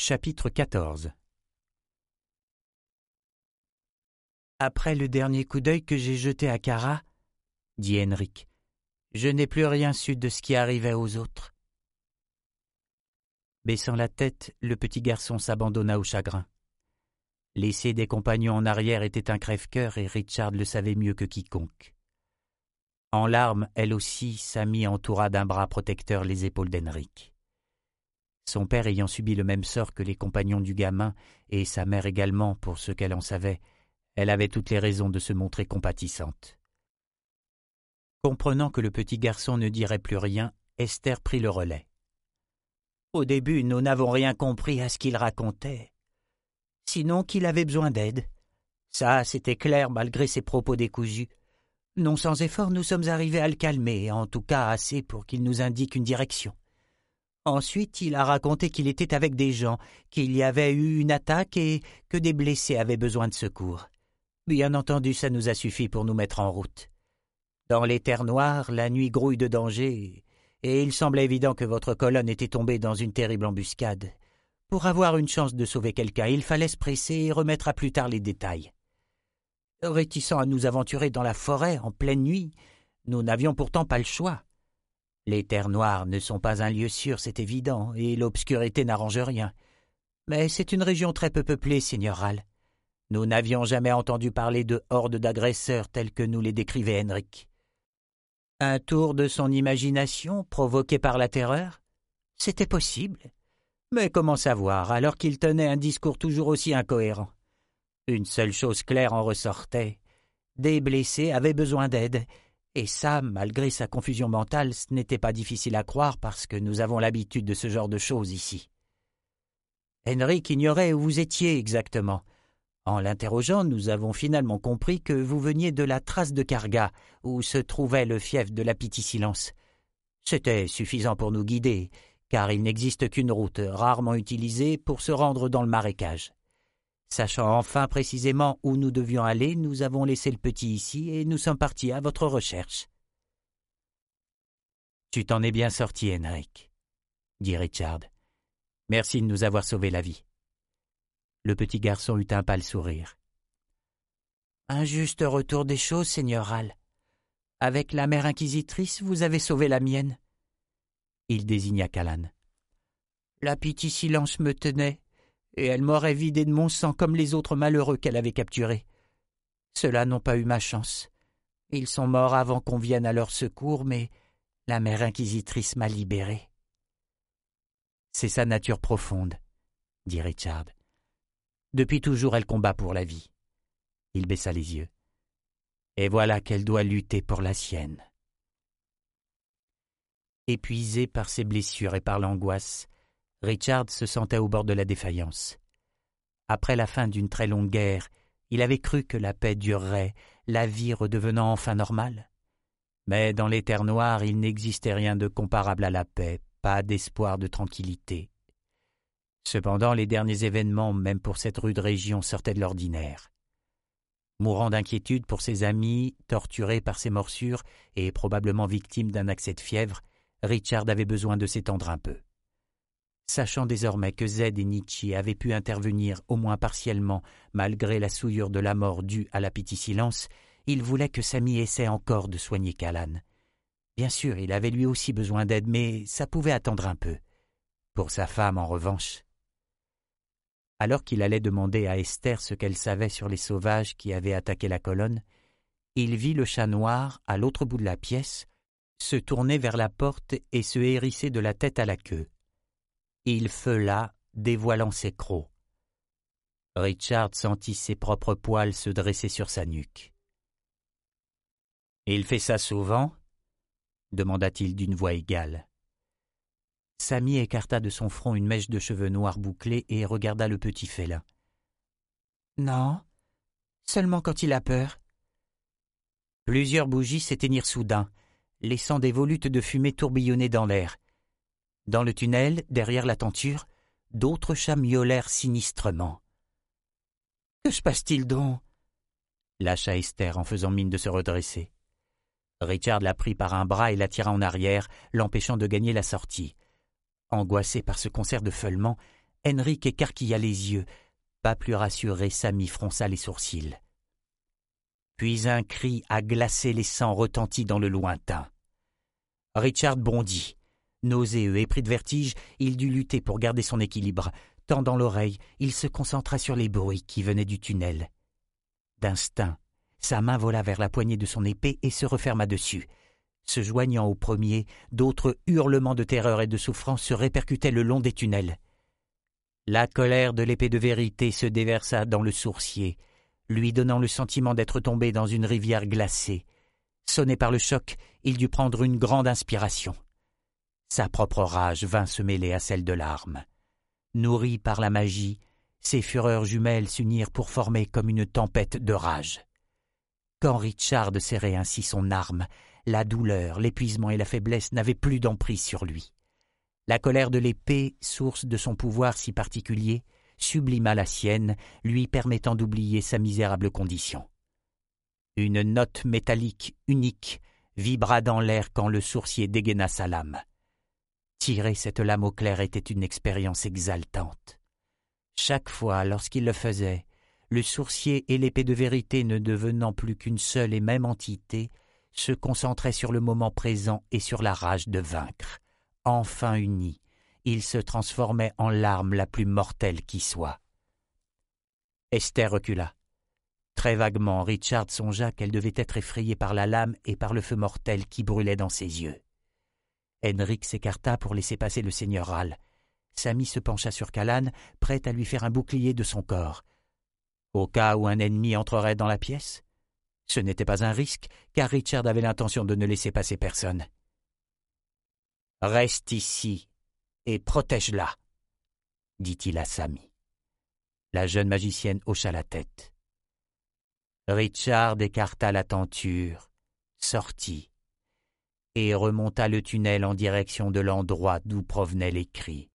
Chapitre 14. Après le dernier coup d'œil que j'ai jeté à Kara, dit Henrik, je n'ai plus rien su de ce qui arrivait aux autres. Baissant la tête, le petit garçon s'abandonna au chagrin. Laisser des compagnons en arrière était un crève-cœur et Richard le savait mieux que quiconque. En larmes, elle aussi, Samy entoura d'un bras protecteur les épaules d'Henrik. Son père ayant subi le même sort que les compagnons du gamin, et sa mère également, pour ce qu'elle en savait, elle avait toutes les raisons de se montrer compatissante. Comprenant que le petit garçon ne dirait plus rien, Esther prit le relais. « Au début, nous n'avons rien compris à ce qu'il racontait. Sinon qu'il avait besoin d'aide. Ça, c'était clair malgré ses propos décousus. Non sans effort, nous sommes arrivés à le calmer, en tout cas assez pour qu'il nous indique une direction. Ensuite, il a raconté qu'il était avec des gens, qu'il y avait eu une attaque et que des blessés avaient besoin de secours. Bien entendu, ça nous a suffi pour nous mettre en route. Dans les terres noires, la nuit grouille de danger, et il semblait évident que votre colonne était tombée dans une terrible embuscade. Pour avoir une chance de sauver quelqu'un, il fallait se presser et remettre à plus tard les détails. Réticents à nous aventurer dans la forêt en pleine nuit, nous n'avions pourtant pas le choix. Les terres noires ne sont pas un lieu sûr, c'est évident, et l'obscurité n'arrange rien. Mais c'est une région très peu peuplée, Seigneur Ral. Nous n'avions jamais entendu parler de hordes d'agresseurs tels que nous les décrivait Henrik. Un tour de son imagination provoqué par la terreur? C'était possible. Mais comment savoir, alors qu'il tenait un discours toujours aussi incohérent? Une seule chose claire en ressortait. Des blessés avaient besoin d'aide. Et ça, malgré sa confusion mentale, ce n'était pas difficile à croire parce que nous avons l'habitude de ce genre de choses ici. Henrik ignorait où vous étiez exactement. En l'interrogeant, nous avons finalement compris que vous veniez de la trace de Karga, où se trouvait le fief de la Piti-Silence. C'était suffisant pour nous guider, car il n'existe qu'une route rarement utilisée pour se rendre dans le marécage. Sachant enfin précisément où nous devions aller, nous avons laissé le petit ici et nous sommes partis à votre recherche. « Tu t'en es bien sorti, Henrik, » dit Richard. « Merci de nous avoir sauvé la vie. » Le petit garçon eut un pâle sourire. « Un juste retour des choses, Seigneur Ral. Avec la mère inquisitrice, vous avez sauvé la mienne. » Il désigna Callan. « La Piti-Silence me tenait. Et elle m'aurait vidé de mon sang comme les autres malheureux qu'elle avait capturés. Ceux-là n'ont pas eu ma chance. Ils sont morts avant qu'on vienne à leur secours, mais la mère inquisitrice m'a libéré. »« C'est sa nature profonde, » dit Richard. « Depuis toujours, elle combat pour la vie. » Il baissa les yeux. « Et voilà qu'elle doit lutter pour la sienne. » Épuisé par ses blessures et par l'angoisse, Richard se sentait au bord de la défaillance. Après la fin d'une très longue guerre, il avait cru que la paix durerait, la vie redevenant enfin normale. Mais dans les terres noires, il n'existait rien de comparable à la paix, pas d'espoir de tranquillité. Cependant, les derniers événements, même pour cette rude région, sortaient de l'ordinaire. Mourant d'inquiétude pour ses amis, torturé par ses morsures et probablement victime d'un accès de fièvre, Richard avait besoin de s'étendre un peu. Sachant désormais que Zed et Nietzsche avaient pu intervenir au moins partiellement malgré la souillure de la mort due à la Piti-Silence, il voulait que Samy essaie encore de soigner Callan. Bien sûr, il avait lui aussi besoin d'aide, mais ça pouvait attendre un peu. Pour sa femme, en revanche. Alors qu'il allait demander à Esther ce qu'elle savait sur les sauvages qui avaient attaqué la colonne, il vit le chat noir, à l'autre bout de la pièce, se tourner vers la porte et se hérisser de la tête à la queue. Il feula, dévoilant ses crocs. Richard sentit ses propres poils se dresser sur sa nuque. « Il fait ça souvent ?» demanda-t-il d'une voix égale. Samy écarta de son front une mèche de cheveux noirs bouclés et regarda le petit félin. « Non, seulement quand il a peur. » Plusieurs bougies s'éteignirent soudain, laissant des volutes de fumée tourbillonner dans l'air. Dans le tunnel, derrière la tenture, d'autres chats miaulèrent sinistrement. « Que se passe-t-il donc ?» lâcha Esther en faisant mine de se redresser. Richard la prit par un bras et la tira en arrière, l'empêchant de gagner la sortie. Angoissée par ce concert de feulements, Henrik écarquilla les yeux. Pas plus rassuré, Samy fronça les sourcils. Puis un cri à glacer les sangs retentit dans le lointain. Richard bondit. Nauséeux et pris de vertige, il dut lutter pour garder son équilibre. Tendant l'oreille, il se concentra sur les bruits qui venaient du tunnel. D'instinct, sa main vola vers la poignée de son épée et se referma dessus. Se joignant au premier, d'autres hurlements de terreur et de souffrance se répercutaient le long des tunnels. La colère de l'épée de vérité se déversa dans le sourcier, lui donnant le sentiment d'être tombé dans une rivière glacée. Sonné par le choc, il dut prendre une grande inspiration. Sa propre rage vint se mêler à celle de l'arme. Nourris par la magie, ces fureurs jumelles s'unirent pour former comme une tempête de rage. Quand Richard serrait ainsi son arme, la douleur, l'épuisement et la faiblesse n'avaient plus d'emprise sur lui. La colère de l'épée, source de son pouvoir si particulier, sublima la sienne, lui permettant d'oublier sa misérable condition. Une note métallique unique vibra dans l'air quand le sourcier dégaina sa lame. Tirer cette lame au clair était une expérience exaltante. Chaque fois, lorsqu'il le faisait, le sourcier et l'épée de vérité ne devenant plus qu'une seule et même entité, se concentraient sur le moment présent et sur la rage de vaincre. Enfin unis, ils se transformaient en l'arme la plus mortelle qui soit. Esther recula. Très vaguement, Richard songea qu'elle devait être effrayée par la lame et par le feu mortel qui brûlait dans ses yeux. Henrik s'écarta pour laisser passer le seigneur Ral. Samy se pencha sur Callan, prêt à lui faire un bouclier de son corps. Au cas où un ennemi entrerait dans la pièce? Ce n'était pas un risque, car Richard avait l'intention de ne laisser passer personne. « Reste ici et protège-la, dit-il à Samy. La jeune magicienne hocha la tête. Richard écarta la tenture, sortit et remonta le tunnel en direction de l'endroit d'où provenaient les cris.